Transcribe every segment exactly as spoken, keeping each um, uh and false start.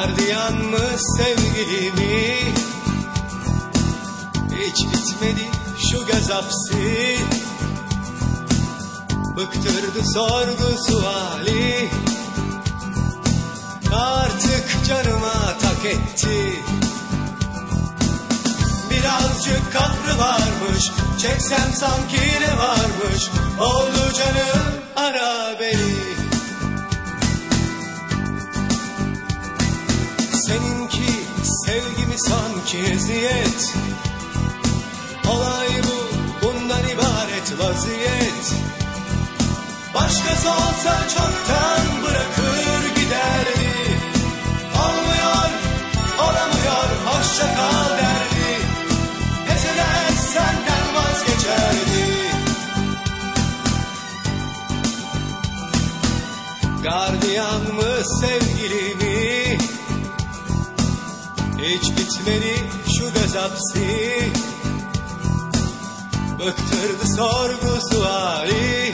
Gardiyan mı sevgilimi? Hiç bitmedi şu gazapsi. Bıktırdı sorgu suali. Artık canıma tak etti. Birazcık kahrı varmış, çeksem sanki ne varmış. Oldu canım, ara beni. Seninki sevgimi sanki eziyet. Olay bu, bundan ibaret vaziyet. Başkası olsa çoktan bırakır giderdi. Olmuyor, olamıyor, hoşça kal derdi. Pes eder, senden vazgeçerdi. Gardiyan mı sevgilimi? Hiç bitmedi şu gazapsi. Bıktırdı sorgu suali.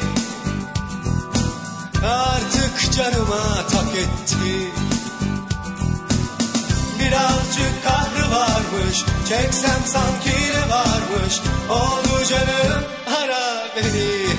Artık canıma tak etti. Birazcık kahrı varmış, çeksem sanki ne varmış. Oldu canım, ara beni.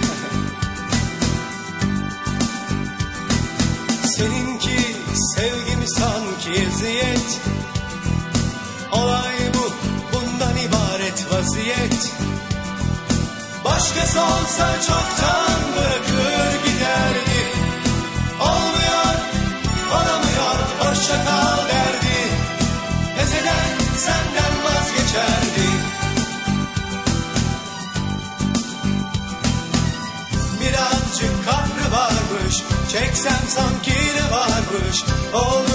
Seninki sevgimi sanki eziyet. Olay bu, bundan ibaret vaziyet. Başkası olsa çoktan bırakır giderdi. Olmuyor, olamıyor, hoşça kal derdi. Pes eder, senden vazgeçerdi. Birazcık kahrı varmış, çeksem sanki ne varmış. Oldu